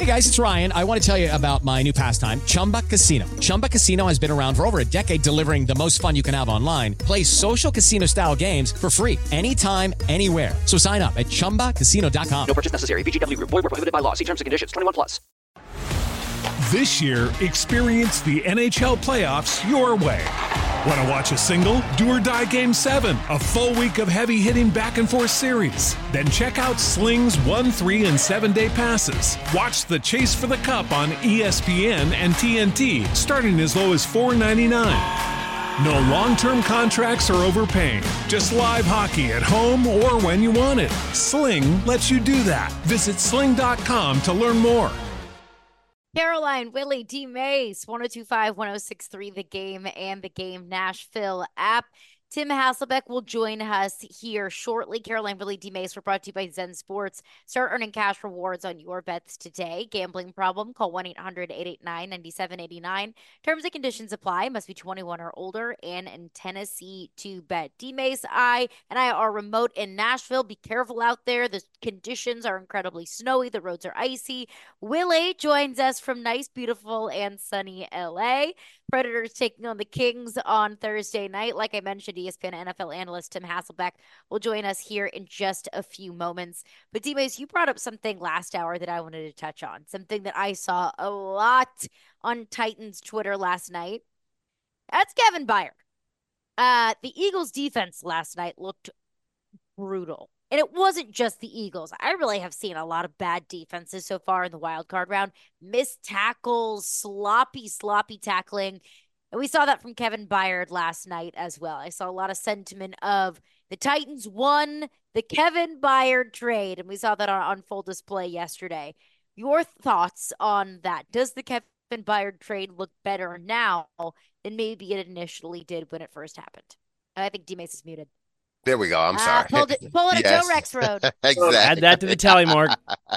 Hey guys, it's Ryan. I want to tell you about my new pastime, Chumba Casino. Chumba Casino has been around for over a decade, delivering the most fun you can have online. Play social casino style games for free anytime, anywhere. So sign up at ChumbaCasino.com. No purchase necessary. VGW Group. Void where prohibited by law. See terms and conditions. 21+. This year, experience the NHL playoffs your way. Want to watch a single? Do or Die Game 7, a full week of heavy-hitting back-and-forth series. Then check out Sling's 1, 3, and 7-day passes. Watch the Chase for the Cup on ESPN and TNT, starting as low as $4.99. No long-term contracts or overpaying. Just live hockey at home or when you want it. Sling lets you do that. Visit sling.com to learn more. Caroline, Willie, D. Mace, 1025, 1063, The Game and The Game Nashville app. Tim Hasselbeck will join us here shortly. Caroline, Willie, D. Mace, we're brought to you by Zen Sports. Start earning cash rewards on your bets today. Gambling problem? Call 1-800-889-9789. Terms and conditions apply. Must be 21 or older and in Tennessee to bet. D. Mace, I are remote in Nashville. Be careful out there. The conditions are incredibly snowy. The roads are icy. Willie joins us from nice, beautiful, and sunny LA. Predators taking on the Kings on Thursday night. Like I mentioned, ESPN NFL analyst Tim Hasselbeck will join us here in just a few moments. But D-Mace, you brought up something last hour that I wanted to touch on, something that I saw a lot on Titans Twitter last night. That's Kevin Byard. The Eagles defense last night looked brutal. And it wasn't just the Eagles. I really have seen a lot of bad defenses so far in the wild card round. Missed tackles, sloppy tackling. And we saw that from Kevin Byard last night as well. I saw a lot of sentiment of the Titans won the Kevin Byard trade. And we saw that on full display yesterday. Your thoughts on that? Does the Kevin Byard trade look better now than maybe it initially did when it first happened? I think D-Mace is muted. There we go. I'm sorry. Pull it a Joe Rex road. Exactly. Add that to the tally mark.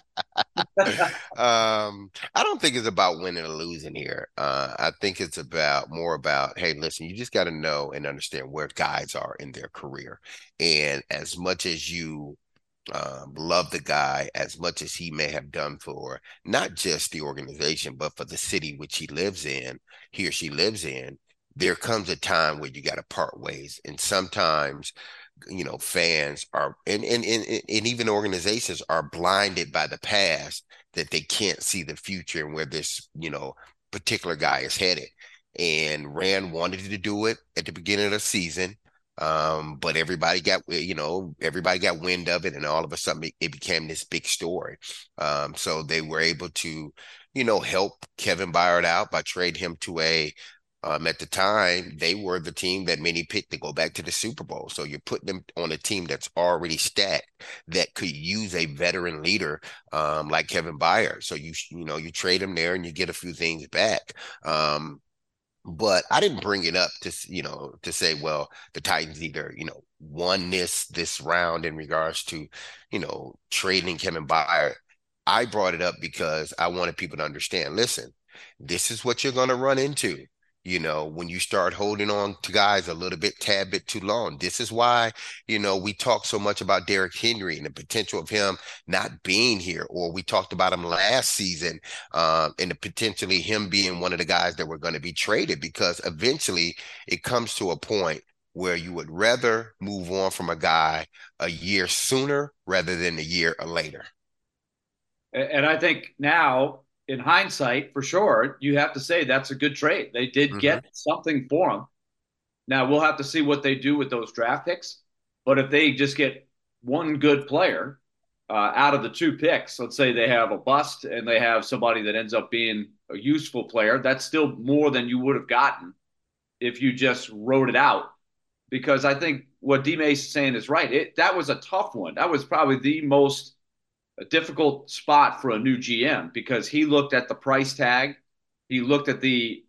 I don't think it's about winning or losing here. I think it's more about, hey, listen, you just got to know and understand where guys are in their career. And as much as you love the guy, as much as he may have done for not just the organization, but for the city which he or she lives in, there comes a time where you got to part ways. And sometimes fans are, and even organizations are blinded by the past that they can't see the future and where this, particular guy is headed. And Rand wanted to do it at the beginning of the season. But everybody got wind of it, and all of a sudden it became this big story. So they were able to, help Kevin Byard out by trading him to at the time, they were the team that many picked to go back to the Super Bowl. So you're putting them on a team that's already stacked that could use a veteran leader like Kevin Byard. So you trade him there and you get a few things back. But I didn't bring it up to say, well, the Titans either, won this round in regards to, trading Kevin Byard. I brought it up because I wanted people to understand, listen, this is what you're going to run into. When you start holding on to guys a tad bit too long. This is why, we talk so much about Derrick Henry and the potential of him not being here, or we talked about him last season and the potentially him being one of the guys that were going to be traded, because eventually it comes to a point where you would rather move on from a guy a year sooner rather than a year later. And I think now, in hindsight, for sure, you have to say that's a good trade. They did get something for him. Now, we'll have to see what they do with those draft picks. But if they just get one good player out of the two picks, let's say they have a bust and they have somebody that ends up being a useful player, that's still more than you would have gotten if you just wrote it out. Because I think what D-Mace is saying is right. That was a tough one. That was probably the most a difficult spot for a new GM, because he looked at the price tag. He looked at the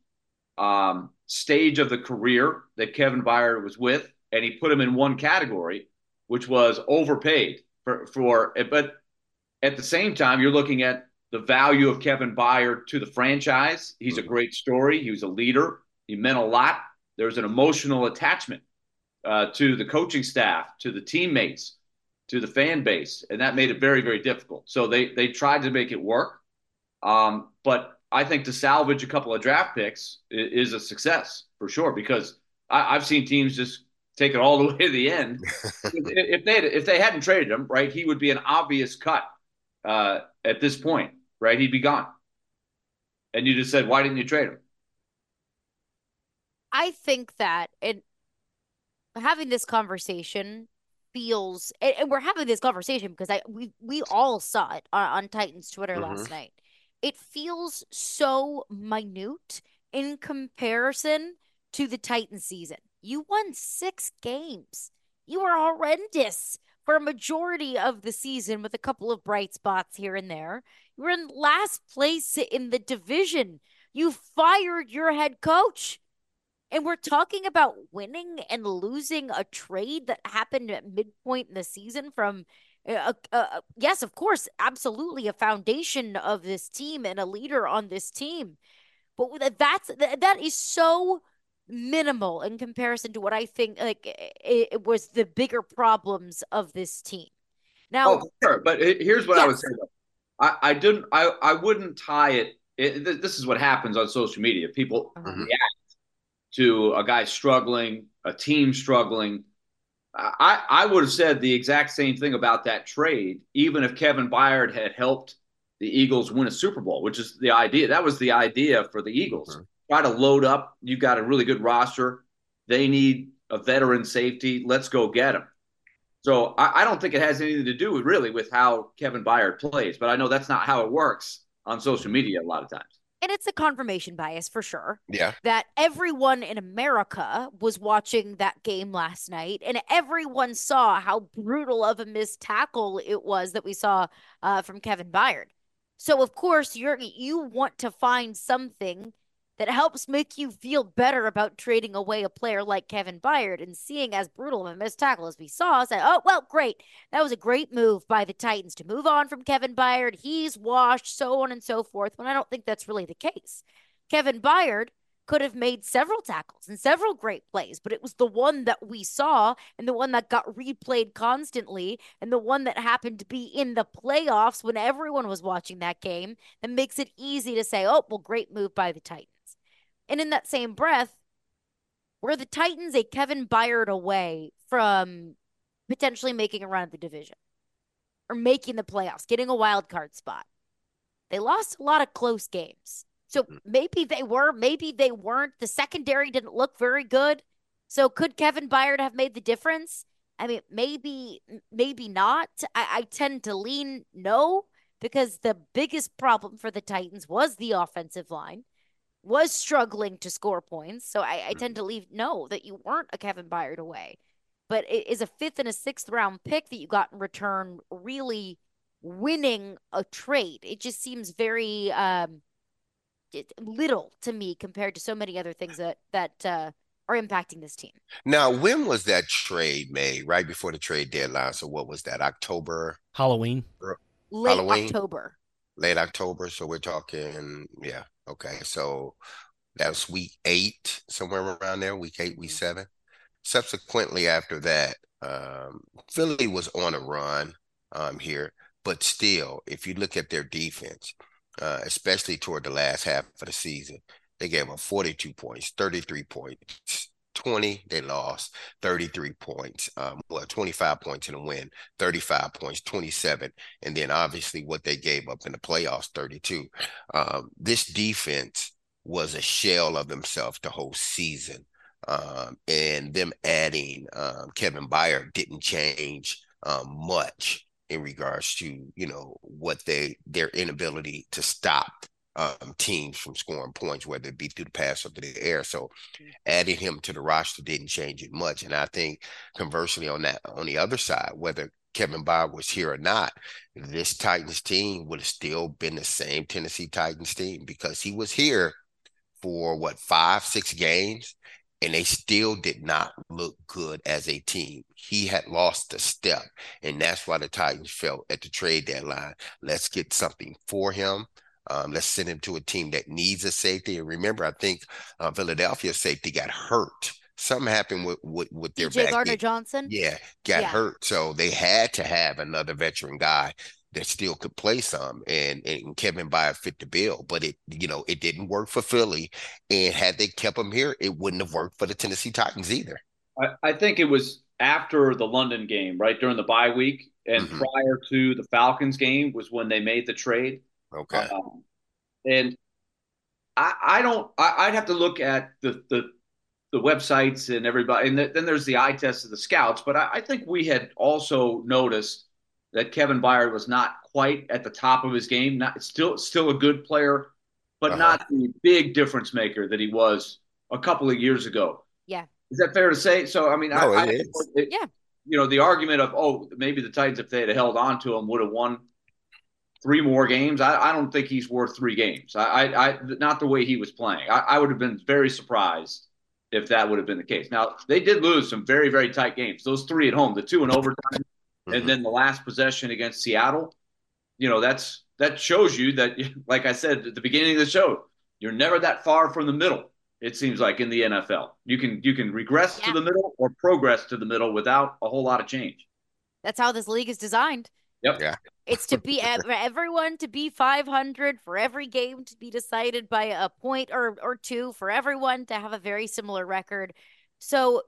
stage of the career that Kevin Byard was with, and he put him in one category, which was overpaid but at the same time, you're looking at the value of Kevin Byard to the franchise. He's a great story. He was a leader. He meant a lot. There's an emotional attachment to the coaching staff, to the teammates, to the fan base, and that made it very, very difficult. So they tried to make it work. But I think to salvage a couple of draft picks is a success for sure, because I've seen teams just take it all the way to the end. If they hadn't traded him, right, he would be an obvious cut at this point, right? He'd be gone. And you just said, why didn't you trade him? I think that having this conversation feels, and we're having this conversation because we all saw it on Titans Twitter last night. It feels so minute in comparison to the Titans season. You won 6 games. You were horrendous for a majority of the season with a couple of bright spots here and there. You were in last place in the division. You fired your head coach. And we're talking about winning and losing a trade that happened at midpoint in the season from, yes, of course, absolutely a foundation of this team and a leader on this team. But that is so minimal in comparison to what I think like it was the bigger problems of this team. Now, sure, but here's what I would say. I wouldn't tie it. This is what happens on social media. People react to a guy struggling, a team struggling. I would have said the exact same thing about that trade, even if Kevin Byard had helped the Eagles win a Super Bowl, which is the idea. That was the idea for the Eagles. Try to load up. You've got a really good roster. They need a veteran safety. Let's go get him. So I don't think it has anything to do with how Kevin Byard plays, but I know that's not how it works on social media a lot of times. And it's a confirmation bias for sure. Yeah. That everyone in America was watching that game last night, and everyone saw how brutal of a missed tackle it was that we saw from Kevin Byard. So of course you want to find something that helps make you feel better about trading away a player like Kevin Byard, and seeing as brutal of a missed tackle as we saw, say, oh, well, great. That was a great move by the Titans to move on from Kevin Byard. He's washed, so on and so forth, when I don't think that's really the case. Kevin Byard could have made several tackles and several great plays, but it was the one that we saw and the one that got replayed constantly and the one that happened to be in the playoffs when everyone was watching that game that makes it easy to say, oh, well, great move by the Titans. And in that same breath, were the Titans a Kevin Byard away from potentially making a run at the division or making the playoffs, getting a wild card spot? They lost a lot of close games. So maybe they were, maybe they weren't. The secondary didn't look very good. So could Kevin Byard have made the difference? I mean, maybe not. I tend to lean no, because the biggest problem for the Titans was the offensive line. Was struggling to score points. So I tend to leave no, that you weren't a Kevin Byard away. But is a 5th and a 6th round pick that you got in return really winning a trade? It just seems very little to me compared to so many other things that are impacting this team. Now, when was that trade made? Right before the trade deadline. So what was that? October? Halloween. Late October. Late October. So we're talking, yeah. Okay, so that was week 8, somewhere around there, week 8, week 7. Subsequently, after that, Philly was on a run here, but still, if you look at their defense, especially toward the last half of the season, they gave up 42 points, 33 points, 20, they lost, 33 points, 25 points in a win, 35 points, 27, and then obviously what they gave up in the playoffs, 32. This defense was a shell of themselves the whole season, and them adding Kevin Byard didn't change much in regards to, what their inability to stop teams from scoring points, whether it be through the pass or through the air. So adding him to the roster didn't change it much. And I think conversely on the other side, whether Kevin Byard was here or not, this Titans team would have still been the same Tennessee Titans team, because he was here for 5-6 games and they still did not look good as a team. He had lost a step, and that's why the Titans felt at the trade deadline, let's get something for him. Let's send him to a team that needs a safety. And remember, I think Philadelphia safety got hurt. Something happened with their DJ back. Gardner-Johnson? Yeah, got hurt. So they had to have another veteran guy that still could play some, and Kevin Byard fit the bill, but it didn't work for Philly, and had they kept him here, it wouldn't have worked for the Tennessee Titans either. I think it was after the London game, right during the bye week, and prior to the Falcons game was when they made the trade. Okay. And I'd have to look at the websites and everybody, and then there's the eye test of the scouts. But I think we had also noticed that Kevin Byard was not quite at the top of his game. Not still a good player, but not the big difference maker that he was a couple of years ago. Yeah. Is that fair to say? So, I mean, No, it is. The argument of, maybe the Titans, if they had held on to him, would have won 3 more games. I don't think he's worth 3 games. Not the way he was playing. I would have been very surprised if that would have been the case. Now, they did lose some very, very tight games. Those 3 at home, the 2 in overtime, and then the last possession against Seattle. That shows you that, like I said at the beginning of the show, you're never that far from the middle. It seems like in the NFL, you can regress to the middle or progress to the middle without a whole lot of change. That's how this league is designed. Yep. Yeah. It's to be everyone to be 500, for every game to be decided by a point or 2, for everyone to have a very similar record. So,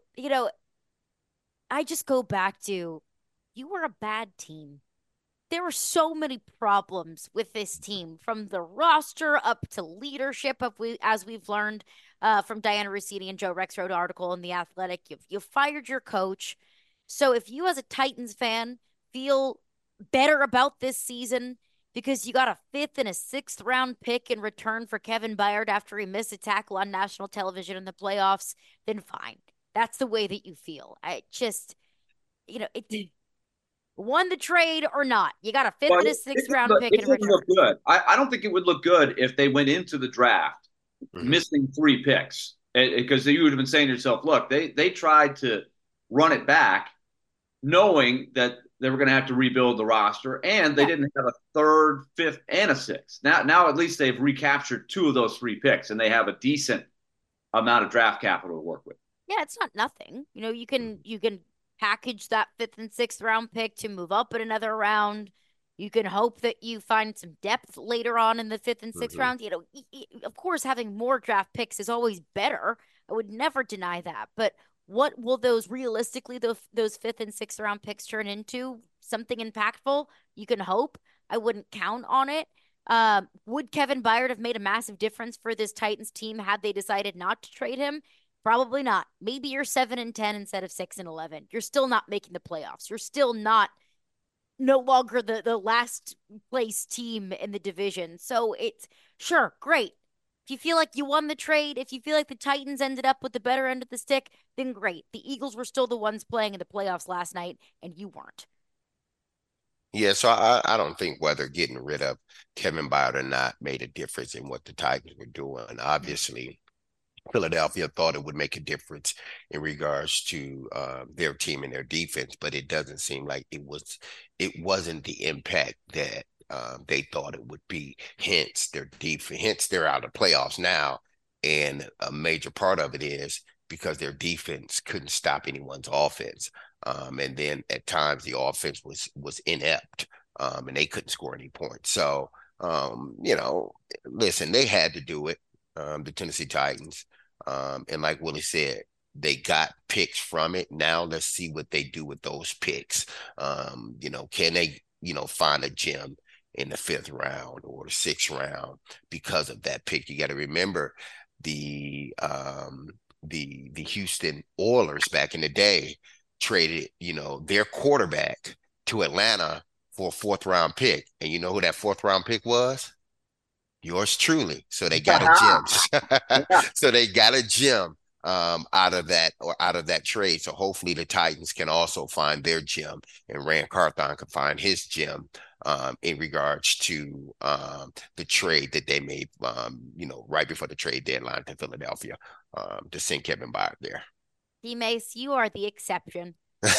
I just go back to, you were a bad team. There were so many problems with this team, from the roster up to leadership, as we've learned from Diana Rossini and Joe Rexrode article in The Athletic. You fired your coach. So if you as a Titans fan feel better about this season because you got a 5th and a 6th round pick in return for Kevin Byard after he missed a tackle on national television in the playoffs, then fine. That's the way that you feel. I just, it won the trade or not. You got a 5th and a 6th round pick in return. Look good. I don't think it would look good if they went into the draft missing 3 picks, because you would have been saying to yourself, look, they tried to run it back knowing that they were going to have to rebuild the roster, and they didn't have a 3rd, 5th, and a 6th. Now at least they've recaptured 2 of those 3 picks, and they have a decent amount of draft capital to work with. Yeah, it's not nothing. You can package that 5th and 6th round pick to move up in another round. You can hope that you find some depth later on in the 5th and 6th round. Of course, having more draft picks is always better. I would never deny that. But what will those 5th and 6th round picks turn into? Something impactful? You can hope. I wouldn't count on it. Would Kevin Byard have made a massive difference for this Titans team had they decided not to trade him? Probably not. Maybe you're 7-10 instead of 6-11. You're still not making the playoffs. You're still no longer the last place team in the division. So it's sure, great. If you feel like you won the trade, if you feel like the Titans ended up with the better end of the stick, then great. The Eagles were still the ones playing in the playoffs last night, and you weren't. Yeah, so I don't think whether getting rid of Kevin Byard or not made a difference in what the Titans were doing. Obviously, Philadelphia thought it would make a difference in regards to their team and their defense, but it doesn't seem like it wasn't the impact that they thought it would be. Hence their defense. Hence they're out of the playoffs now, and a major part of it is because their defense couldn't stop anyone's offense, and then at times the offense was inept, and they couldn't score any points. So listen, they had to do it. The Tennessee Titans. And like Willie said, they got picks from it. Now let's see what they do with those picks. Can they, find a gem in the 5th round or the 6th round because of that pick? You got to remember the Houston Oilers back in the day traded, their quarterback to Atlanta for a 4th round pick. And you know who that 4th round pick was? Yours truly. So they got a gem. So they got a gem out of that trade. So hopefully the Titans can also find their gem, and Rand Carthon can find his gem in regards to the trade that they made, right before the trade deadline to Philadelphia to send Kevin Byard there. D-Mace, you are the exception.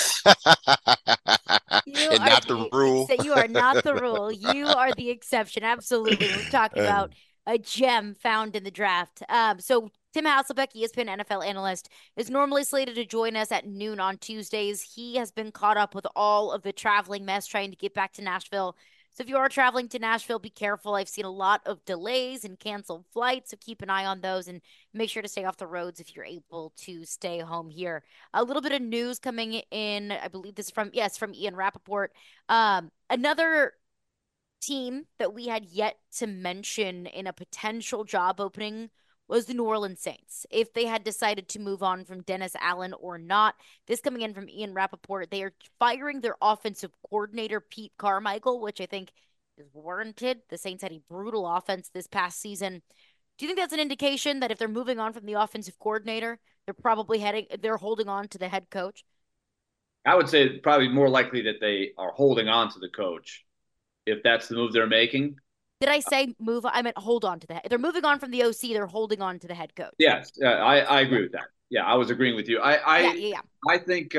Not the rule. You are not the rule. You are the exception. Absolutely. We're talking about a gem found in the draft. So Tim Hasselbeck, ESPN NFL analyst, is normally slated to join us at noon on Tuesdays. He has been caught up with all of the traveling mess trying to get back to Nashville So if you are traveling to Nashville, be careful. I've seen a lot of delays and canceled flights, so keep an eye on those and make sure to stay off the roads if you're able to stay home here. A little bit of news coming in. I believe this is from Ian Rappaport. Another team that we had yet to mention in a potential job opening was the New Orleans Saints. If they had decided to move on from Dennis Allen or not, this coming in from Ian Rappaport, they are firing their offensive coordinator, Pete Carmichael, which I think is warranted. The Saints had a brutal offense this past season. Do you think that's an indication that if they're moving on from the offensive coordinator, they're holding on to the head coach? I would say probably more likely that they are holding on to the coach if that's the move they're making. Did I say move? I meant hold on to the head. They're moving on from the OC. They're holding on to the head coach. Yes, I agree with that. Yeah, I was agreeing with you. I think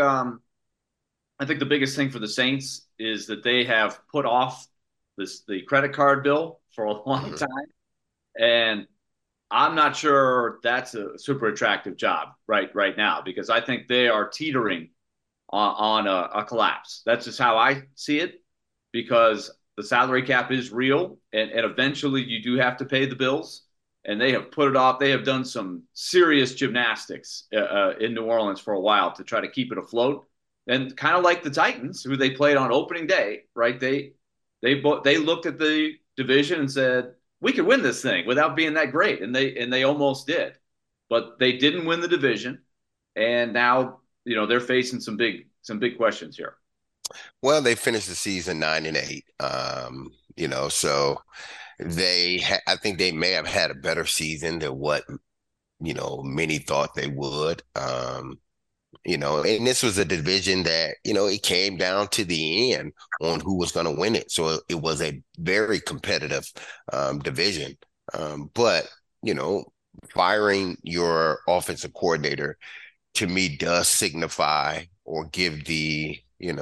the biggest thing for the Saints is that they have put off the credit card bill for a long time, and I'm not sure that's a super attractive job right now because I think they are teetering on a collapse. That's just how I see it because the salary cap is real, and eventually you do have to pay the bills. And they have put it off. They have done some serious gymnastics in New Orleans for a while to try to keep it afloat. And kind of like the Titans, who they played on opening day, right? They looked at the division and said, "We could win this thing without being that great," and they almost did, but they didn't win the division, and now they're facing some big questions here. Well, they finished the season 9-8. So I think they may have had a better season than what, many thought they would. And this was a division that, it came down to the end on who was going to win it. So it was a very competitive division. But, firing your offensive coordinator to me does signify or give the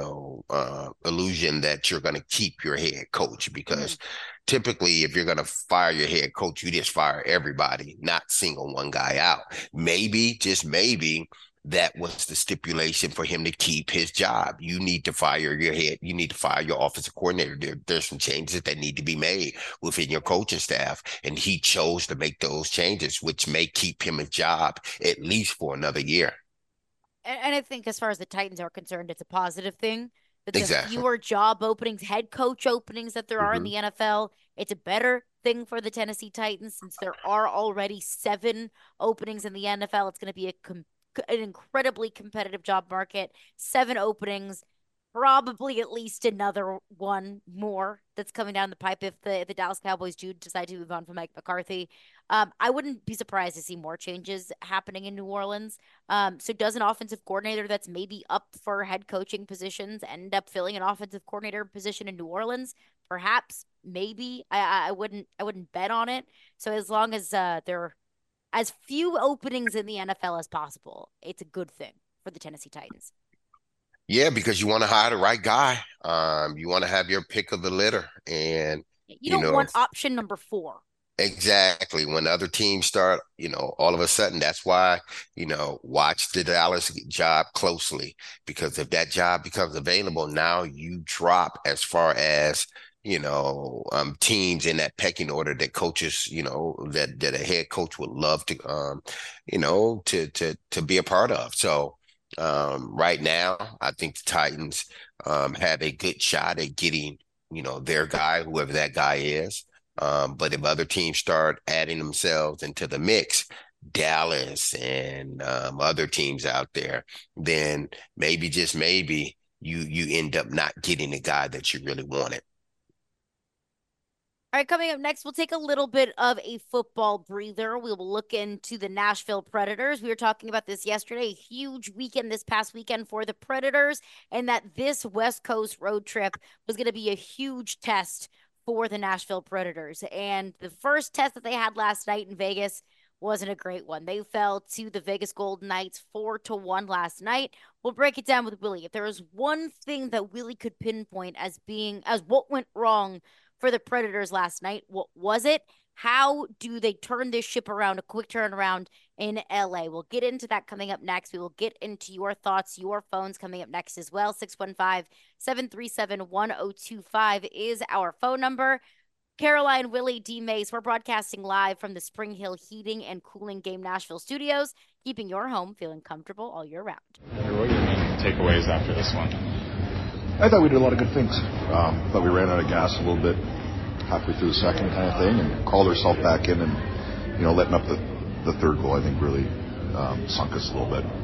illusion that you're going to keep your head coach because typically if you're going to fire your head coach, you just fire everybody, not single one guy out. Maybe, just maybe, that was the stipulation for him to keep his job. You need to fire your head. You need to fire your offensive coordinator. There's some changes that need to be made within your coaching staff. And he chose to make those changes, which may keep him a job at least for another year. And I think as far as the Titans are concerned, it's a positive thing. That the Exactly. fewer job openings, head coach openings that there are in the NFL, it's a better thing for the Tennessee Titans since there are already 7 openings in the NFL. It's going to be an incredibly competitive job market. 7 openings, probably at least another one more that's coming down the pipe if the Dallas Cowboys do decide to move on from Mike McCarthy. I wouldn't be surprised to see more changes happening in New Orleans. So does an offensive coordinator that's maybe up for head coaching positions end up filling an offensive coordinator position in New Orleans? Perhaps, maybe. I wouldn't bet on it. So as long as there are as few openings in the NFL as possible, it's a good thing for the Tennessee Titans. Yeah, because you want to hire the right guy. You want to have your pick of the litter, and you don't want option number 4. Exactly. When other teams start, all of a sudden, that's why, watch the Dallas job closely, because if that job becomes available, now you drop as far as, teams in that pecking order that coaches, that a head coach would love to, to be a part of. So right now, I think the Titans have a good shot at getting, their guy, whoever that guy is. But if other teams start adding themselves into the mix, Dallas and other teams out there, then maybe, just maybe, you end up not getting the guy that you really wanted. All right, coming up next, we'll take a little bit of a football breather. We will look into the Nashville Predators. We were talking about this yesterday, a huge weekend this past weekend for the Predators, and that this West Coast road trip was going to be a huge test for the Nashville Predators. And the first test that they had last night in Vegas wasn't a great one. They fell to the Vegas Golden Knights 4-1 last night. We'll break it down with Willie. If there was one thing that Willie could pinpoint as what went wrong for the Predators last night, what was it? How do they turn this ship around, a quick turnaround, in LA. We'll get into that coming up next. We will get into your thoughts, your phones coming up next as well. 615-737-1025 is our phone number. Caroline, Willie, D. Mace, we're broadcasting live from the Spring Hill Heating and Cooling Game Nashville studios, keeping your home feeling comfortable all year round. What are your main takeaways after this one? I thought we did a lot of good things. Thought we ran out of gas a little bit halfway through the second kind of thing, and crawled ourselves back in, and letting up the third goal, I think, really sunk us a little bit.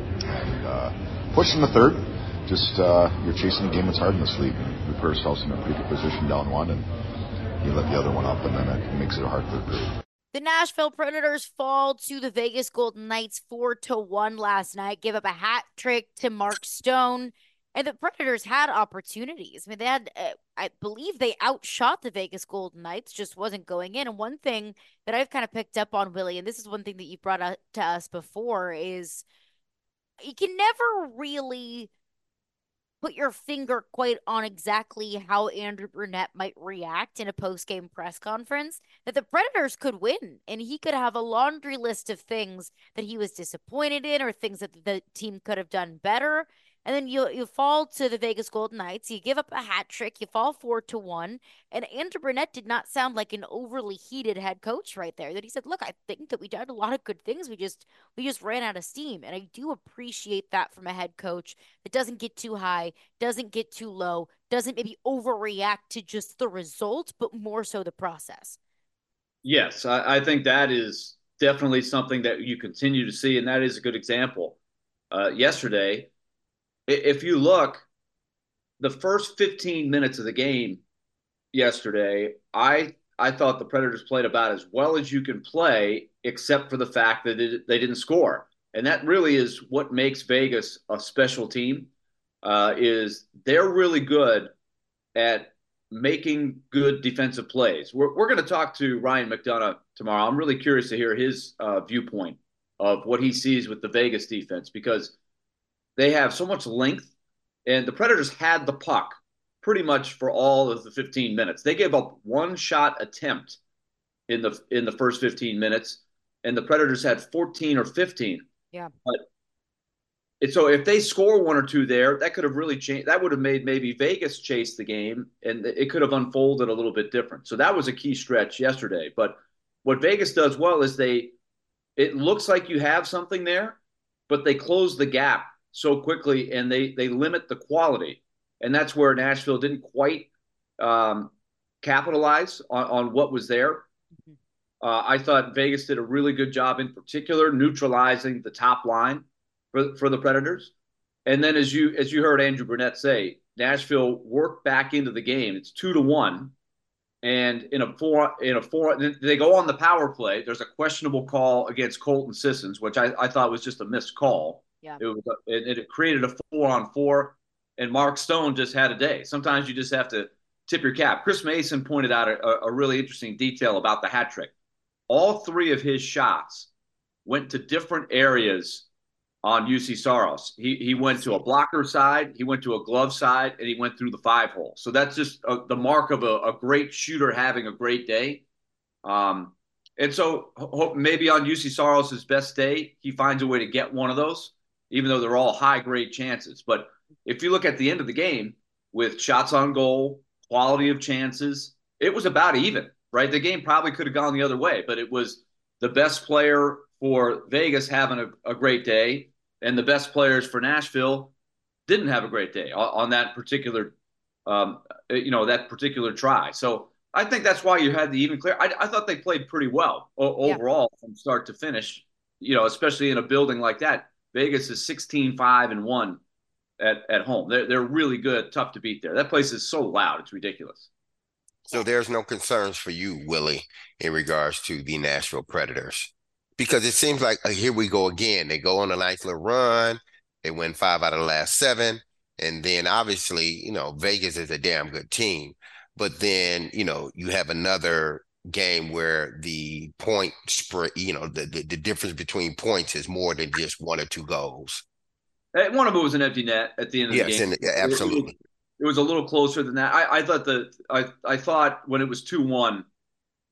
And pushed in the third. Just you're chasing the game that's hard in this league. We put ourselves in a pretty good position down one, and you let the other one up, and then it makes it a hard third period. The Nashville Predators fall to the Vegas Golden Knights 4-1 last night, give up a hat trick to Mark Stone. And the Predators had opportunities. I mean, they had, I believe they outshot the Vegas Golden Knights, just wasn't going in. And one thing that I've kind of picked up on, Willie, and this is one thing that you brought up to us before, is you can never really put your finger quite on exactly how Andrew Brunette might react in a post-game press conference, that the Predators could win. And he could have a laundry list of things that he was disappointed in or things that the team could have done better. And then you fall to the Vegas Golden Knights. You give up a hat trick. You fall 4-1. And Andrew Brunette did not sound like an overly heated head coach right there. That he said, "Look, I think that we did a lot of good things. We just ran out of steam." And I do appreciate that from a head coach that doesn't get too high, doesn't get too low, doesn't maybe overreact to just the result, but more so the process. Yes, I think that is definitely something that you continue to see, and that is a good example. Yesterday, if you look, the first 15 minutes of the game yesterday, I thought the Predators played about as well as you can play, except for the fact that they didn't score. And that really is what makes Vegas a special team, is they're really good at making good defensive plays. We're going to talk to Ryan McDonough tomorrow. I'm really curious to hear his viewpoint of what he sees with the Vegas defense, because they have so much length, and the Predators had the puck pretty much for all of the 15 minutes. They gave up one shot attempt in the first 15 minutes, and the Predators had 14 or 15. Yeah. So if they score one or two there, that could have really changed. That would have made maybe Vegas chase the game, and it could have unfolded a little bit different. So that was a key stretch yesterday. But what Vegas does well is it looks like you have something there, but they close the gap so quickly, and they limit the quality. And that's where Nashville didn't quite capitalize on what was there. I thought Vegas did a really good job, in particular, neutralizing the top line for the Predators. And then as you heard Andrew Brunette say, Nashville worked back into the game. It's 2-1. And in a four, they go on the power play. There's a questionable call against Colton Sissons, which I thought was just a missed call. Yeah. It created a 4-on-4, and Mark Stone just had a day. Sometimes you just have to tip your cap. Chris Mason pointed out a really interesting detail about the hat trick. All three of his shots went to different areas on UC Saros. He went to a blocker side, he went to a glove side, and he went through the 5-hole. So that's just the mark of a great shooter having a great day. And so maybe on UC Saros' best day, he finds a way to get one of those, even though they're all high-grade chances. But if you look at the end of the game with shots on goal, quality of chances, it was about even, right? The game probably could have gone the other way, but it was the best player for Vegas having a great day, and the best players for Nashville didn't have a great day on that particular, that particular try. So I think that's why you had the even clear. I thought they played pretty well overall from start to finish, especially in a building like that. Vegas is 16-5-1 at home. They're really good, tough to beat there. That place is so loud. It's ridiculous. So there's no concerns for you, Willie, in regards to the Nashville Predators, because it seems like here we go again. They go on a nice little run. They win 5 out of the last 7. And then obviously, Vegas is a damn good team. But then, you have another game where the point spread, the difference between points is more than just 1 or 2 goals. One of them was an empty net at the end of the game. Yes, absolutely. It was a little closer than that. I thought when it was 2-1,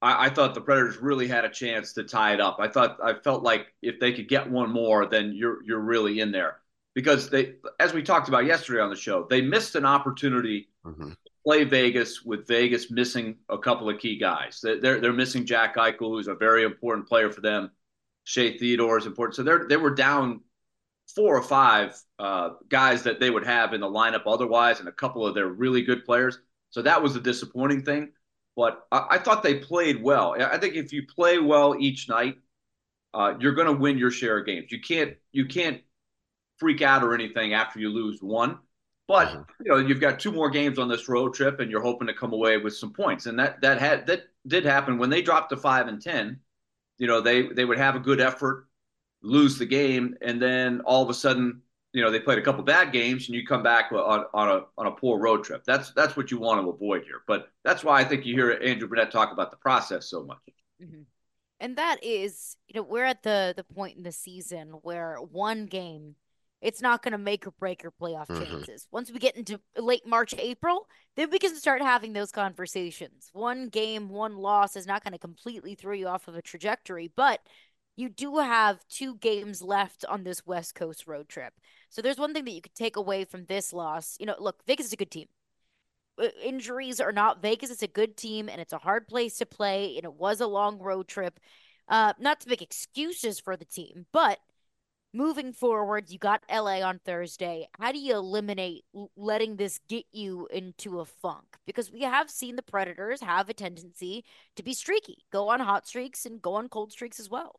I thought the Predators really had a chance to tie it up. I felt like if they could get one more, then you're really in there because they, as we talked about yesterday on the show, they missed an opportunity to play Vegas with Vegas missing a couple of key guys. They're missing Jack Eichel, who's a very important player for them. Shea Theodore is important, so they were down 4 or 5 guys that they would have in the lineup otherwise, and a couple of their really good players. So that was a disappointing thing. But I thought they played well. I think if you play well each night, you're going to win your share of games. You can't freak out or anything after you lose one. But you've got 2 more games on this road trip, and you're hoping to come away with some points. And that did happen when they dropped to 5-10. They would have a good effort, lose the game, and then all of a sudden, they played a couple bad games, and you come back on a poor road trip. That's what you want to avoid here. But that's why I think you hear Andrew Brunette talk about the process so much. Mm-hmm. And that is, we're at the point in the season where one game, it's not going to make or break your playoff chances. Once we get into late March, April, then we can start having those conversations. One game, one loss is not going to completely throw you off of a trajectory, but you do have 2 games left on this West Coast road trip. So there's one thing that you could take away from this loss. Look, Vegas is a good team. Injuries are not Vegas. It's a good team, and it's a hard place to play, and it was a long road trip. Not to make excuses for the team, but moving forward, you got LA on Thursday. How do you eliminate letting this get you into a funk? Because we have seen the Predators have a tendency to be streaky, go on hot streaks and go on cold streaks as well.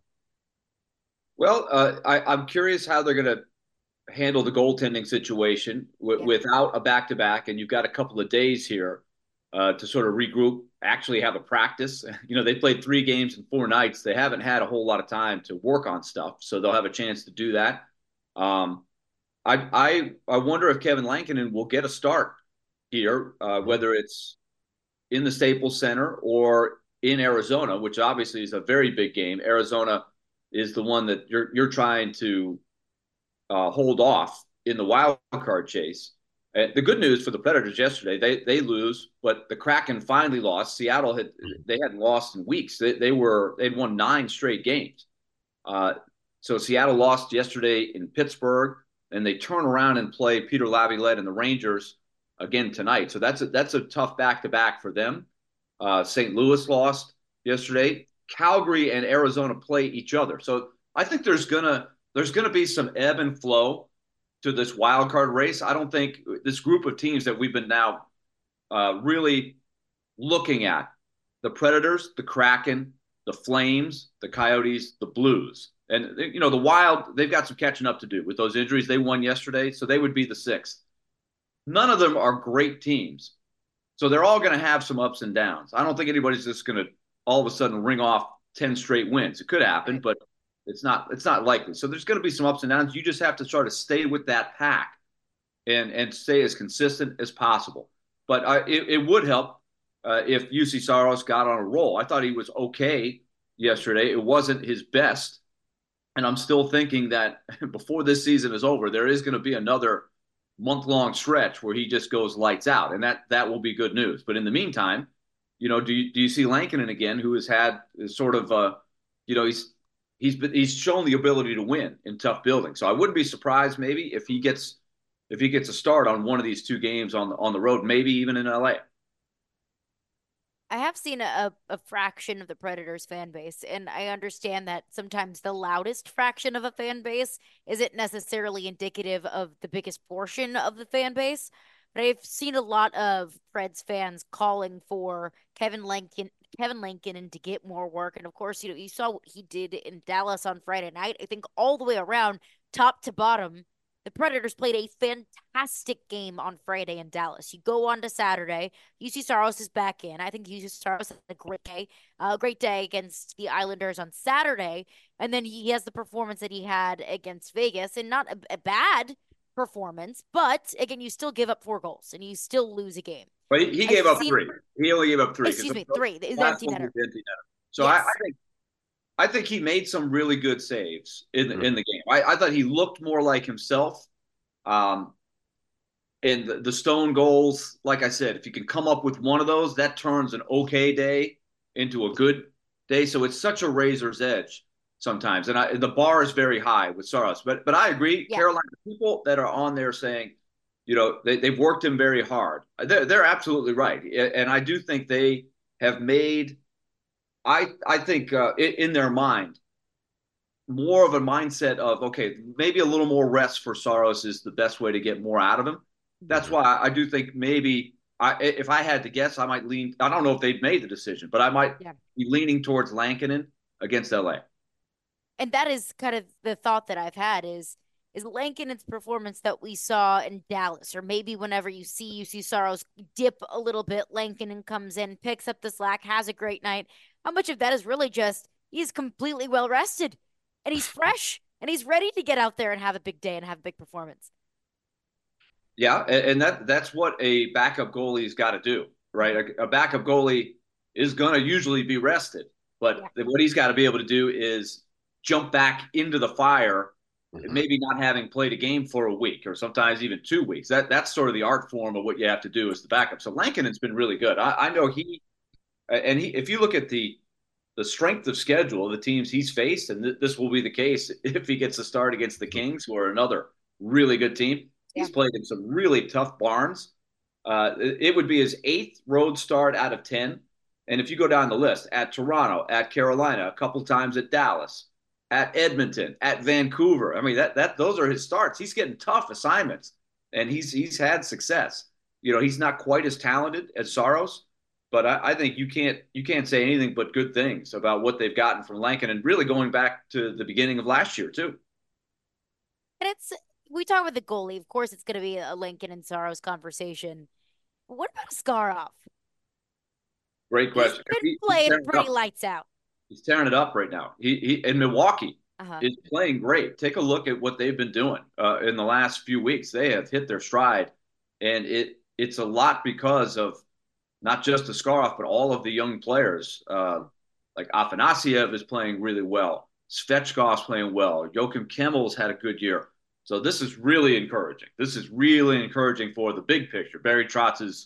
Well, I'm curious how they're going to handle the goaltending situation without a back-to-back, and you've got a couple of days here to sort of regroup, actually have a practice. They played 3 games in 4 nights. They haven't had a whole lot of time to work on stuff, so they'll have a chance to do that. I wonder if Kevin Lankinen will get a start here, whether it's in the Staples Center or in Arizona, which obviously is a very big game. Arizona is the one that you're trying to hold off in the wild card chase. The good news for the Predators yesterday, they lose, but the Kraken finally lost. Seattle hadn't lost in weeks. They'd won 9 straight games. So Seattle lost yesterday in Pittsburgh, and they turn around and play Peter Laviolette and the Rangers again tonight. So that's a tough back-to-back for them. St. Louis lost yesterday. Calgary and Arizona play each other. So I think there's gonna be some ebb and flow to this wild card race. I don't think this group of teams that we've been now really looking at, the Predators, the Kraken, the Flames, the Coyotes, the Blues, and the Wild, they've got some catching up to do with those injuries. They won yesterday, so they would be the 6th. None of them are great teams, so they're all going to have some ups and downs. I don't think anybody's just going to all of a sudden ring off 10 straight wins. It could happen, but it's not likely. So there's going to be some ups and downs. You just have to try to stay with that pack and stay as consistent as possible. But it would help if UC Saros got on a roll. I thought he was okay yesterday. It wasn't his best. And I'm still thinking that before this season is over, there is going to be another month-long stretch where he just goes lights out. And that will be good news. But in the meantime, do you see Lankinen again, who has had sort of he's shown the ability to win in tough buildings. So I wouldn't be surprised maybe if he gets a start on one of these 2 games on the road, maybe even in LA. I have seen a fraction of the Predators fan base, and I understand that sometimes the loudest fraction of a fan base isn't necessarily indicative of the biggest portion of the fan base. But I've seen a lot of Preds fans calling for Kevin Lankinen to get more work. And of course, you saw what he did in Dallas on Friday night. I think all the way around, top to bottom, the Predators played a fantastic game on Friday in Dallas. You go on to Saturday, UC Saros is back in. I think UC Saros had a great day against the Islanders on Saturday. And then he has the performance that he had against Vegas, and not a bad performance, but again, you still give up 4 goals and you still lose a game. But he gave up 3. He only gave up 3. Excuse me, 3. The empty netter. So yes. I think he made some really good saves in the game. I thought he looked more like himself. And the Stone goals, like I said, if you can come up with one of those, that turns an okay day into a good day. So it's such a razor's edge sometimes. And the bar is very high with Saros. But I agree, Yeah. Carolina, people that are on there saying, they've worked him very hard. They're absolutely right. And I do think they have made, I think in their mind, more of a mindset of, okay, maybe a little more rest for Saros is the best way to get more out of him. That's why I do think maybe if I had to guess, I might lean. I don't know if they've made the decision, but I might be leaning towards Lankinen against LA. And that is kind of the thought that I've had is Lankinen's performance that we saw in Dallas, or maybe whenever you see Saros dip a little bit, Lankinen comes in, picks up the slack, has a great night. How much of that is really just he's completely well rested and he's fresh and he's ready to get out there and have a big day and have a big performance? Yeah, and that's what a backup goalie's got to do, right? A backup goalie is going to usually be rested, but what he's got to be able to do is jump back into the fire, maybe not having played a game for a week or sometimes even 2 weeks. That's sort of the art form of what you have to do as the backup. So Lankinen's been really good. I know if you look at the strength of schedule of the teams he's faced, and this will be the case if he gets a start against the Kings, who are another really good team. He's played in some really tough barns. It would be his 8th road start out of 10. And if you go down the list, at Toronto, at Carolina, a couple times at Dallas, at Edmonton, at Vancouver. I mean, those are his starts. He's getting tough assignments, and he's had success. He's not quite as talented as Saros, but I think you can't say anything but good things about what they've gotten from Lankinen, and really going back to the beginning of last year too. And we talk about the goalie. Of course, it's going to be a Lankinen and Saros conversation. But what about Askarov? Great question. He's been playing pretty lights out. He's tearing it up right now. He in Milwaukee is playing great. Take a look at what they've been doing in the last few weeks. They have hit their stride, and it's a lot because of not just Askarov, but all of the young players. Like Afanasyev is playing really well. Svechkov's playing well. Joakim Kemmel's had a good year. So this is really encouraging. This is really encouraging for the big picture. Barry Trotz's,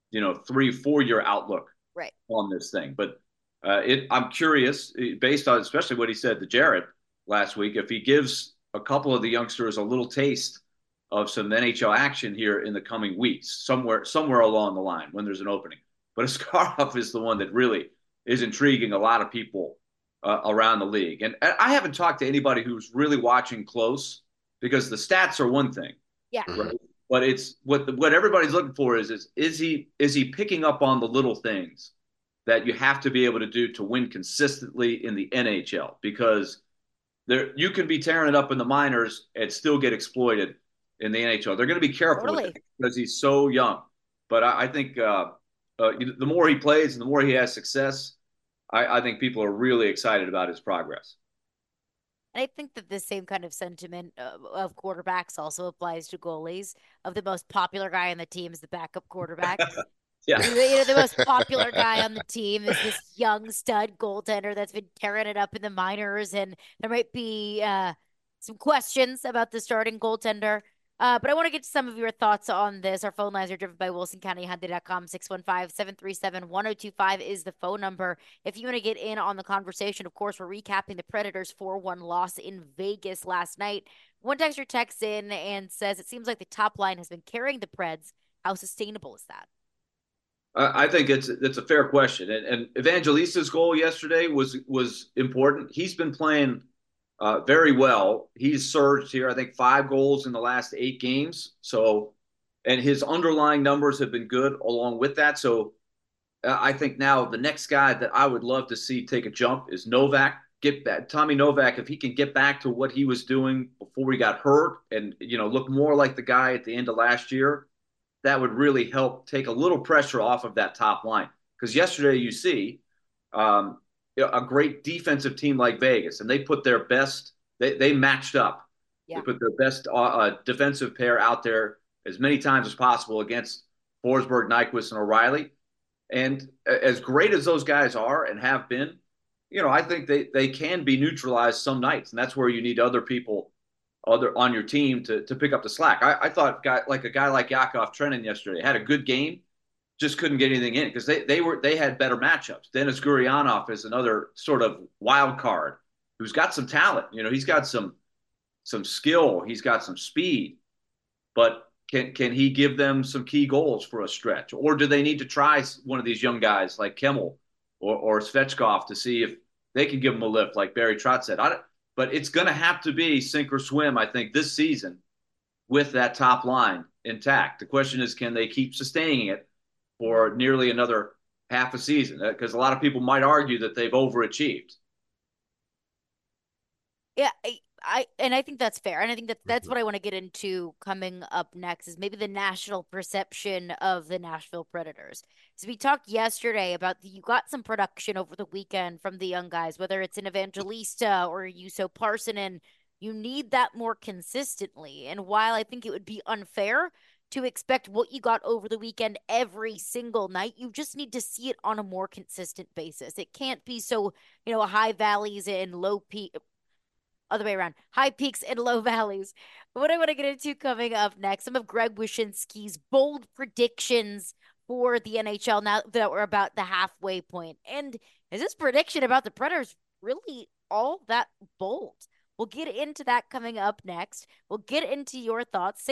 3-4 year outlook on this thing. But I'm curious, based on especially what he said to Jared last week, if he gives a couple of the youngsters a little taste of some NHL action here in the coming weeks, somewhere along the line when there's an opening. But Askarov is the one that really is intriguing a lot of people around the league. And I haven't talked to anybody who's really watching close, because the stats are one thing. Yeah. Right? But it's what everybody's looking for is he picking up on the little things that you have to be able to do to win consistently in the NHL, because you can be tearing it up in the minors and still get exploited in the NHL. They're going to be careful with it because he's so young. But I think the more he plays and the more he has success, I think people are really excited about his progress. And I think that the same kind of sentiment of quarterbacks also applies to goalies. Of the most popular guy on the team is the backup quarterback. Yeah. The most popular guy on the team is this young stud goaltender that's been tearing it up in the minors. And there might be some questions about the starting goaltender. But I want to get to some of your thoughts on this. Our phone lines are driven by WilsonCountyHyundai.com. 615-737-1025 is the phone number. If you want to get in on the conversation, of course, we're recapping the Predators' 4-1 loss in Vegas last night. One texter texts in and says, it seems like the top line has been carrying the Preds. How sustainable is that? I think it's a fair question. And Evangelista's goal yesterday was important. He's been playing very well. He's surged here, I think 5 goals in the last 8 games. So, and his underlying numbers have been good along with that. So I think now the next guy that I would love to see take a jump is Novak. Get back, Tommy Novak, if he can get back to what he was doing before he got hurt and, look more like the guy at the end of last year, that would really help take a little pressure off of that top line. Because yesterday you see a great defensive team like Vegas, and they put their best, they matched up. Yeah. They put their best defensive pair out there as many times as possible against Forsberg, Nyquist, and O'Reilly. And as great as those guys are and have been, I think they can be neutralized some nights. And that's where you need other people on your team to pick up the slack. I thought a guy like Yakov Trenin yesterday had a good game, just couldn't get anything in because they had better matchups. Denis Gurianov is another sort of wild card who's got some talent. He's got some skill, he's got some speed, but can he give them some key goals for a stretch, or do they need to try one of these young guys like Kimmel or Svechkov to see if they can give them a lift, like Barry Trotz said? But it's going to have to be sink or swim, I think, this season with that top line intact. The question is, can they keep sustaining it for nearly another half a season? Because a lot of people might argue that they've overachieved. Yeah, I think that's fair. And I think that's what I want to get into coming up next is maybe the national perception of the Nashville Predators. So we talked yesterday about you got some production over the weekend from the young guys, whether it's an Evangelista or Juuso Parssinen. You need that more consistently. And while I think it would be unfair to expect what you got over the weekend every single night, you just need to see it on a more consistent basis. It can't be so, high valleys and low peak, other way around, high peaks and low valleys. What I want to get into coming up next, some of Greg Wyshynski's bold predictions for the NHL now that we're about the halfway point. And is this prediction about the Predators really all that bold? We'll get into that coming up next. We'll get into your thoughts.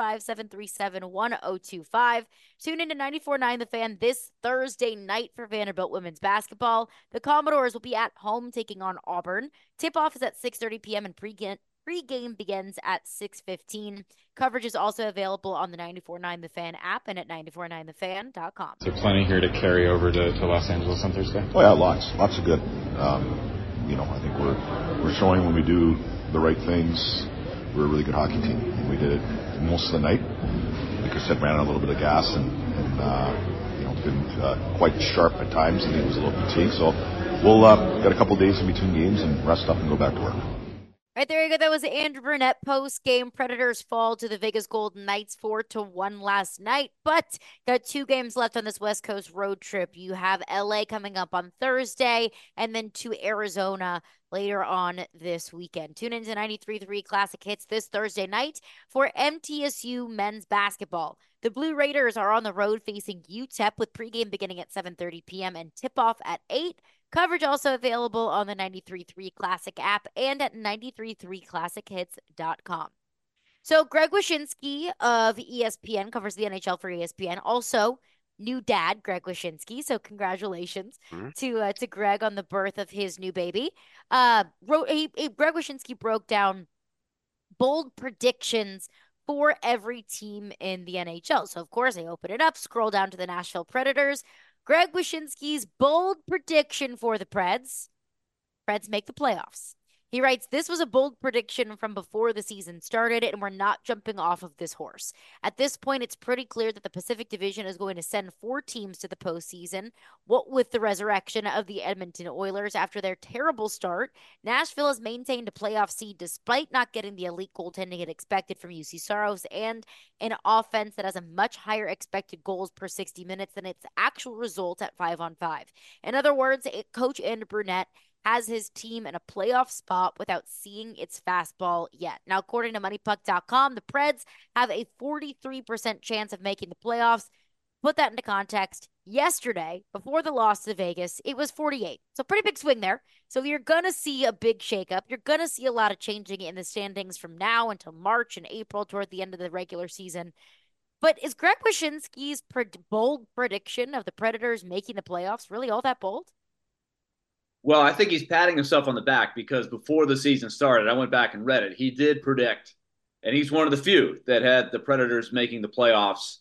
615-737-1025. Tune into 94.9 The Fan this Thursday night for Vanderbilt women's basketball. The Commodores will be at home taking on Auburn. Tip-off is at 6:30 p.m. and pregame begins at 6:15. Coverage is also available on the 94.9 The Fan app and at 949thefan.com. Is there plenty here to carry over to Los Angeles on Thursday? Oh, yeah, lots of good. I think we're showing when we do the right things, we're a really good hockey team. And we did it most of the night. Like I said, ran out a little bit of gas and been quite sharp at times. I think it was a little fatigued. So we'll got a couple days in between games and rest up and go back to work. Right, there you go. That was Andrew Brunette post-game. Predators fall to the Vegas Golden Knights 4-1 last night, but got 2 games left on this West Coast road trip. You have LA coming up on Thursday and then to Arizona later on this weekend. Tune into 93.3 Classic Hits this Thursday night for MTSU men's basketball. The Blue Raiders are on the road facing UTEP with pregame beginning at 7:30 p.m. and tip-off at 8. Coverage also available on the 93.3 Classic app and at 933classichits.com. So Greg Wyshynski of ESPN covers the NHL for ESPN. Also, new dad, Greg Wyshynski. So congratulations to Greg on the birth of his new baby. Greg Wyshynski broke down bold predictions for every team in the NHL. So, of course, I open it up, scroll down to the Nashville Predators. Greg Wyshynski's bold prediction for the Preds. Preds make the playoffs. He writes, this was a bold prediction from before the season started, and we're not jumping off of this horse. At this point, it's pretty clear that the Pacific Division is going to send 4 teams to the postseason. What with the resurrection of the Edmonton Oilers after their terrible start, Nashville has maintained a playoff seed despite not getting the elite goaltending it expected from UC Saros and an offense that has a much higher expected goals per 60 minutes than its actual result at 5-on-5. In other words, Coach Andrew Brunette has his team in a playoff spot without seeing its fastball yet. Now, according to MoneyPuck.com, the Preds have a 43% chance of making the playoffs. Put that into context. Yesterday, before the loss to Vegas, it was 48. So pretty big swing there. So you're going to see a big shakeup. You're going to see a lot of changing in the standings from now until March and April toward the end of the regular season. But is Greg Wyshynski's bold prediction of the Predators making the playoffs really all that bold? Well, I think he's patting himself on the back because before the season started, I went back and read it. He did predict, and he's one of the few that had the Predators making the playoffs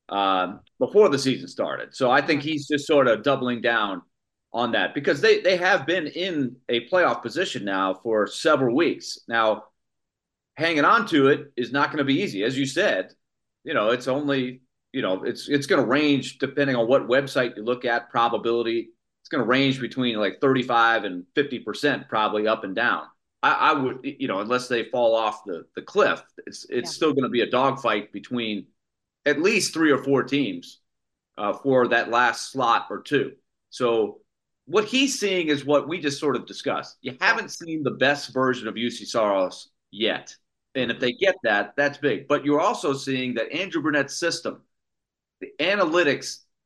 before the season started. So I think he's just sort of doubling down on that because they have been in a playoff position now for several weeks. Now, hanging on to it is not going to be easy. As you said, it's only, it's going to range depending on what website you look at, probability. It's going to range between like 35 and 50% probably up and down. I would, unless they fall off the cliff, it's still going to be a dogfight between at least 3 or 4 teams for that last slot or 2. So what he's seeing is what we just sort of discussed. You haven't seen the best version of UC Saros yet. And if they get that, that's big. But you're also seeing that Andrew Brunette's system, the analytics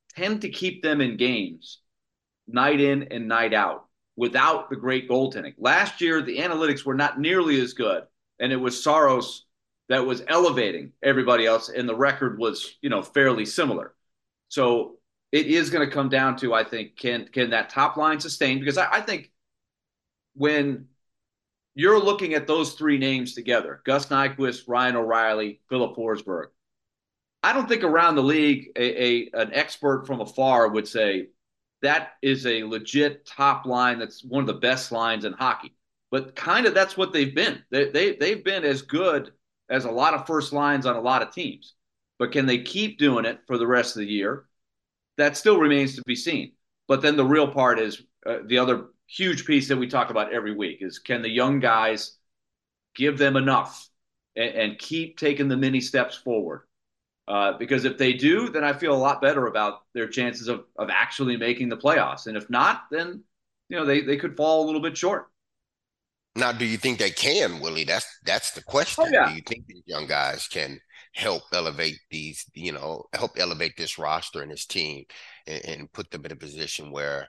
tend to keep them in games night in and night out without the great goaltending. Last year, the analytics were not nearly as good, and it was Saros that was elevating everybody else, and the record was, fairly similar. So it is going to come down to, I think, can that top line sustain? Because I think when you're looking at those three names together, Gus Nyquist, Ryan O'Reilly, Philip Forsberg, I don't think around the league an expert from afar would say that is a legit top line that's one of the best lines in hockey. But kind of that's what they've been. They've been as good as a lot of first lines on a lot of teams. But can they keep doing it for the rest of the year? That still remains to be seen. But then the real part is the other huge piece that we talk about every week is, can the young guys give them enough and keep taking the mini steps forward? Because if they do, then I feel a lot better about their chances of actually making the playoffs. And if not, then they could fall a little bit short. Now, do you think they can, Willie? That's the question. Oh, yeah. Do you think these young guys can help elevate this roster and this team and put them in a position where,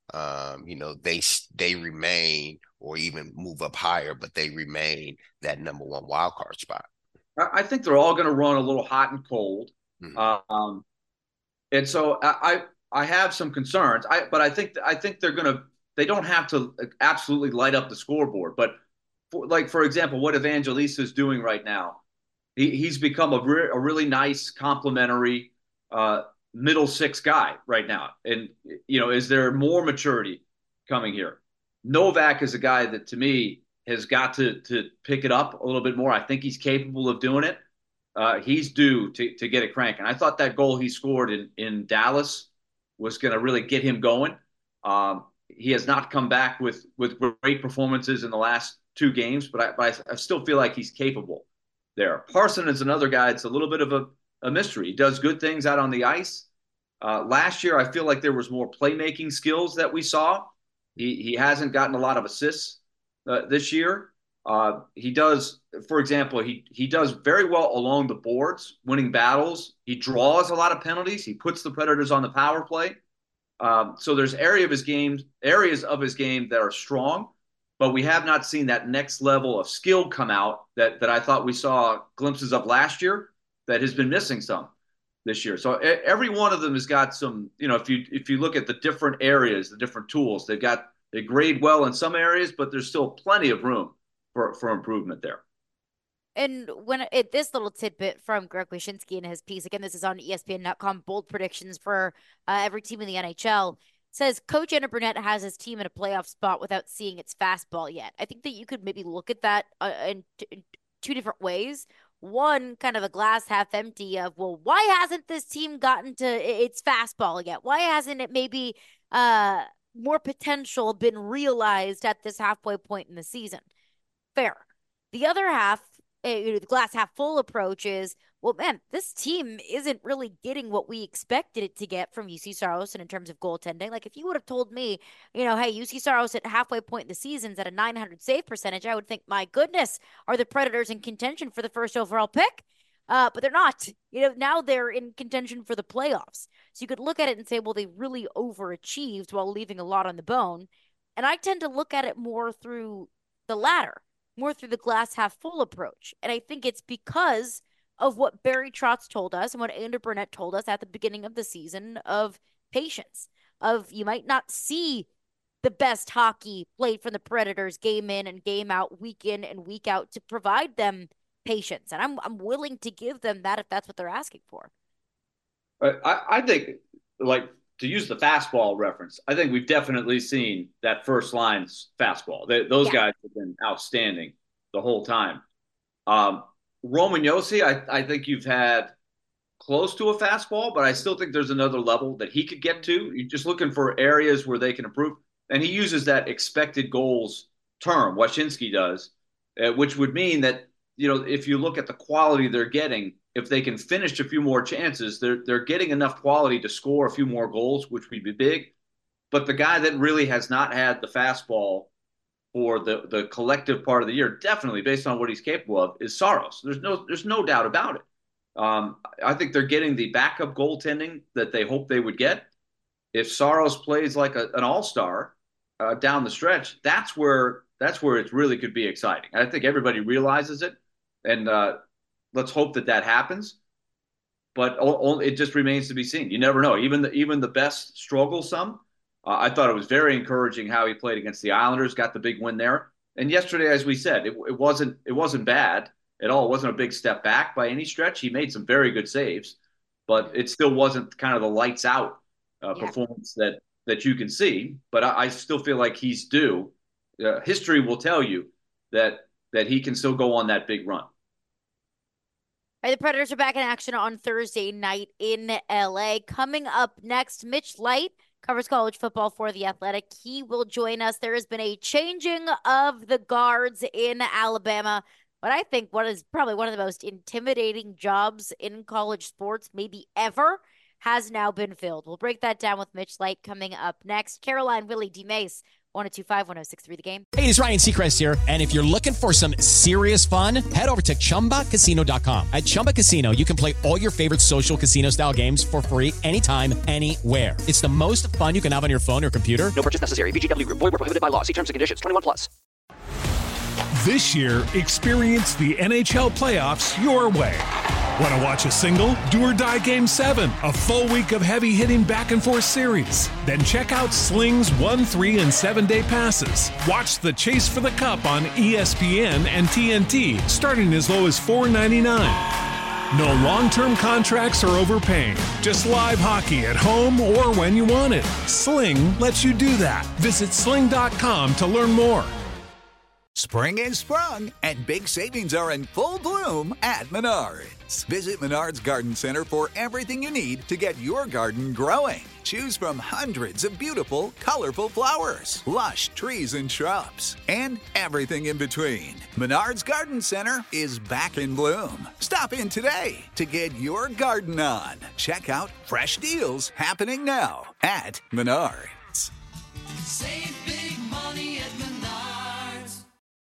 they remain, or even move up higher, but they remain that number one wild card spot? I think they're all going to run a little hot and cold. Mm-hmm. And so I have some concerns, but I think they don't have to absolutely light up the scoreboard. But for example, what Evangelista is doing right now, he's become a really nice complementary middle six guy right now. And, is there more maturity coming here? Novak is a guy that, to me, has got to pick it up a little bit more. I think he's capable of doing it. He's due to get it cranking. I thought that goal he scored in Dallas was going to really get him going. He has not come back with great performances in the last two games, but I still feel like he's capable there. Parson is another guy. It's a little bit of a mystery. He does good things out on the ice. Last year, I feel like there was more playmaking skills that we saw. He hasn't gotten a lot of assists this year. He does, for example, he does very well along the boards, winning battles. He draws a lot of penalties. He puts the Predators on the power play. So there's areas of his game that are strong, but we have not seen that next level of skill come out that I thought we saw glimpses of last year, that has been missing some this year. So every one of them has got some, if you look at the different areas, the different tools, they grade well in some areas, but there's still plenty of room for improvement there. And this little tidbit from Greg Wyshynski in his piece, again, this is on ESPN.com, bold predictions for every team in the NHL, says Coach Andrew Brunette has his team in a playoff spot without seeing its fastball yet. I think that you could maybe look at that in two different ways. One, kind of a glass half empty of, well, why hasn't this team gotten to its fastball yet? Why hasn't it maybe more potential been realized at this halfway point in the season? Fair. The other half, the glass half full approach is, well, man, this team isn't really getting what we expected it to get from UC Saros in terms of goaltending. Like, if you would have told me, hey, UC Saros at halfway point in the season's at a .900 save percentage, I would think, my goodness, are the Predators in contention for the first overall pick? But they're not. Now they're in contention for the playoffs. So you could look at it and say, well, they really overachieved while leaving a lot on the bone. And I tend to look at it more through the latter, more through the glass half full approach. And I think it's because of what Barry Trotz told us and what Andrew Brunette told us at the beginning of the season, of patience, of you might not see the best hockey played from the Predators game in and game out, week in and week out, to provide them patience. And I'm willing to give them that if that's what they're asking for. I think, like, to use the fastball reference, I think we've definitely seen that first line's fastball. Those guys have been outstanding the whole time. Roman Josi, I think you've had close to a fastball, but I still think there's another level that he could get to. You're just looking for areas where they can improve. And he uses that expected goals term, Wyshynski does, which would mean that, if you look at the quality they're getting, if they can finish a few more chances, they're getting enough quality to score a few more goals, which would be big. But the guy that really has not had the fastball for the collective part of the year, definitely based on what he's capable of, is Saros. There's no doubt about it. I think they're getting the backup goaltending that they hoped they would get. If Saros plays like an all-star down the stretch, that's where it really could be exciting. I think everybody realizes it, and let's hope that happens. But it just remains to be seen. You never know. Even the best struggle some. I thought it was very encouraging how he played against the Islanders, got the big win there. And yesterday, as we said, it wasn't bad at all. It wasn't a big step back by any stretch. He made some very good saves, but it still wasn't kind of the lights out performance that you can see. But I still feel like he's due. History will tell you that he can still go on that big run. All right, the Predators are back in action on Thursday night in LA. Coming up next, Mitch Light covers college football for The Athletic. He will join us. There has been a changing of the guards in Alabama, but I think what is probably one of the most intimidating jobs in college sports, maybe ever, has now been filled. We'll break that down with Mitch Light coming up next. Caroline, Willie, D-Mace, 102.5-106.3 The Game. Hey, it's Ryan Seacrest here. And if you're looking for some serious fun, head over to ChumbaCasino.com. At Chumba Casino, you can play all your favorite social casino-style games for free anytime, anywhere. It's the most fun you can have on your phone or computer. No purchase necessary. VGW Group. Void where prohibited by law. See terms and conditions. 21+. This year, experience the NHL playoffs your way. Want to watch a single, do-or-die Game 7, a full week of heavy-hitting back-and-forth series? Then check out Sling's 1, 3, and 7-day passes. Watch the Chase for the Cup on ESPN and TNT, starting as low as $4.99. No long-term contracts or overpaying. Just live hockey at home or when you want it. Sling lets you do that. Visit sling.com to learn more. Spring is sprung, and big savings are in full bloom at Menards. Visit Menards Garden Center for everything you need to get your garden growing. Choose from hundreds of beautiful, colorful flowers, lush trees and shrubs, and everything in between. Menards Garden Center is back in bloom. Stop in today to get your garden on. Check out fresh deals happening now at Menards. Save big money